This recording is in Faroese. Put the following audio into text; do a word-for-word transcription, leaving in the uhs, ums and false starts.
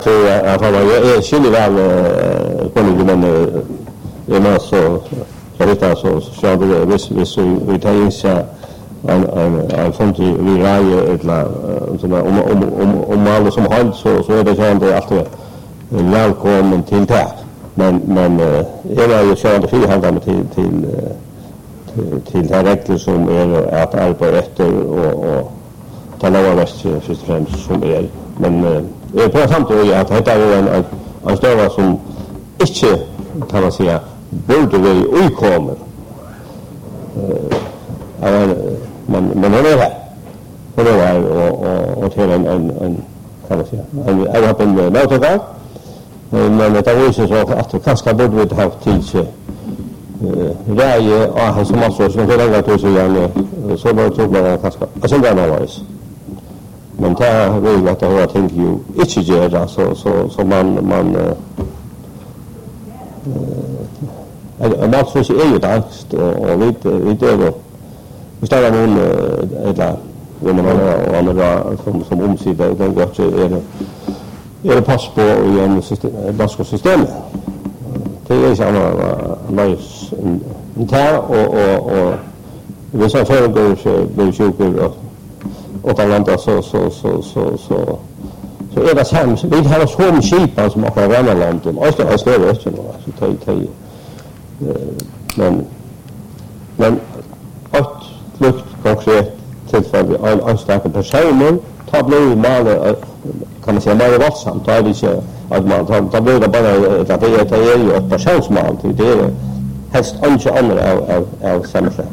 Så jag tror jag är skillig väl kollega men är med så så vet jag så så jag vill vis vis vi tar in så en en en fond vi raje eller som om om om om alla som har så så är det så ändå alltid välkommen till det. Men men jag var ju så att det handlar med till till till det regler som är att arbeta efter och och ta lova mest först och främst som är men jag är på samtidigt att detta är en en större som inte kan man säga borde vi utkomma eh men men det är det och det är och och och till en en en kan man säga en jag har en motorväg men det är ju så att kanske borde vi ha till sig Räje och han som alltså som det lägger till sig igen så var det tog man kanske alltså det var nice men det är väl att det har tänkt ju inte göra så så så man man eh man så är ju angst och vi vi det då vi ställer någon eller när man har andra som som omsider den går till är det är det pass på i en system danska system det är ju samma nice en tar och och och vi så för går så blir sjuker och och Atlanta så så så så så så är det sam vi har så mycket skip som har varit land och också är större så så ta ta men men att lukt konkret tillfälle en anställd person ta blå mal kan man säga mer våldsamt då är det inte att man tar tar blå bara att det är det är ju ett personsmal det är helst inte andra av av av samma